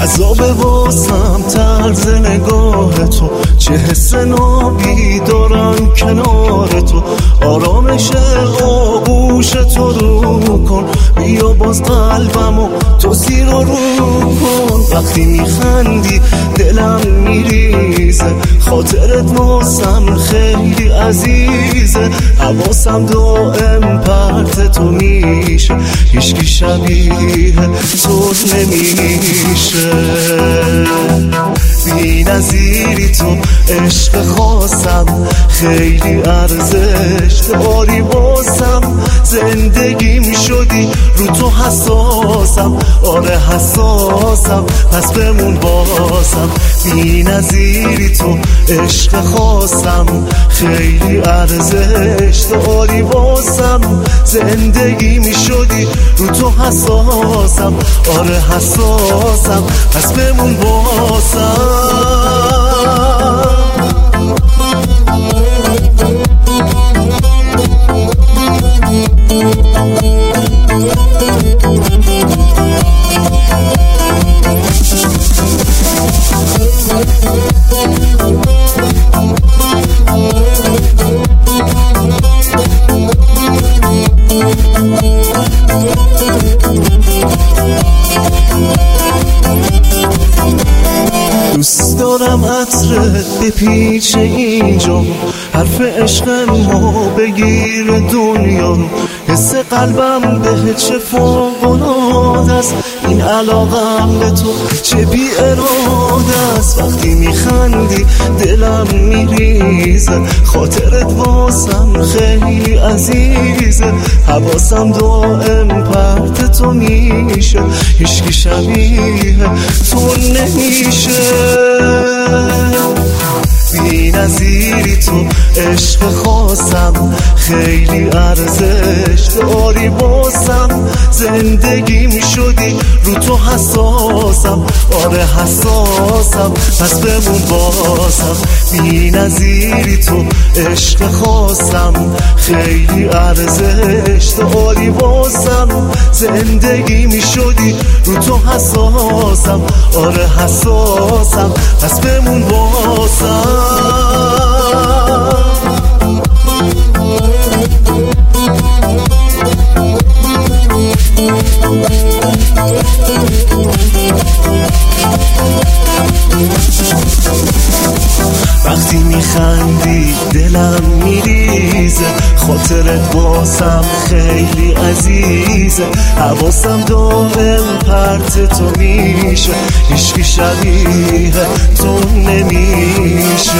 عذاب واسم طرز نگاه تو، چه حس نابی دارم کنار تو. آرامش آغوش تو رو کن، بیا باز قلبمو تو زیر و رو کن. وقتی میخندی دلم میریزه، خاطرت واسم خیلی عزیزه. حواسم دائم پرت تو میشه، هیچکی شبیه تو نمیشه. بی نظیری تو عشق خاصم، خیلی ارزش داری واسم. زندگیم شدی رو تو حساسم، آره حساسم، پس بمون بازم. بی نظیری تو عشق خاصم، خیلی ارزش داری واسم. زندگی می شدی رو تو حساسم، آره حساسم، پس بمون بازم. دوست دارم عطرت بپیچه اینجا، حرف عشق ما بگیر دنیا رو. حس قلبم به چه فوق‌العاده است، این علاقم به تو چه بی اراده است. وقتی میخندی دلم میریزه، خاطرت واسم خیلی عزیزه. حواسم دائم پرت تو میشه، هیچکی شبیه تو نمیشه. بی نظیری تو عشق خاصم، خیلی ارزش داری واسم. زندگی می شدی رو تو حساسم، آره حساسم، پس بمون بازم. بی نظیری تو عشق خاصم، خیلی ارزش داری واسم. زندگی می شدی رو تو حساسم، آره حساسم، پس بمون بازم. وقتی میخندی دلم میریزه، خاطرت واسم خیلی عزیزه. حواسم دائم پرت تو میشه، هیچکی شبیه تو نمیشه.